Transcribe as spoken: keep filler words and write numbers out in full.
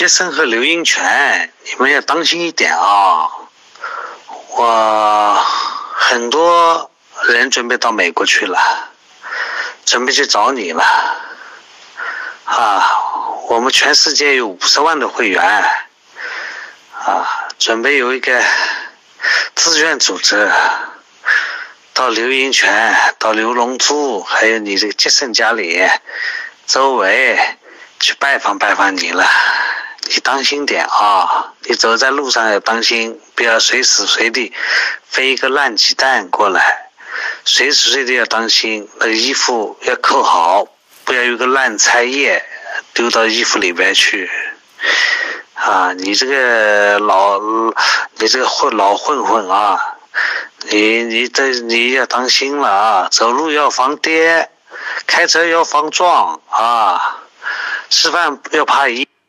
杰森和刘英权，你们要当心一点啊！我很多人准备到美国去了，准备去找你了啊！我们全世界有五十万的会员啊，准备有一个志愿组织到刘英权、到刘龙珠，还有你这个杰森家里周围去拜访拜访你了。你当心点啊！你走在路上要当心，不要随时随地飞一个烂鸡蛋过来，随时随地要当心，那个衣服要扣好，不要有个烂菜叶丢到衣服里边去啊！你这个老你这个混老混混啊，你你这你要当心了啊！走路要防跌，开车要防撞啊！吃饭要怕一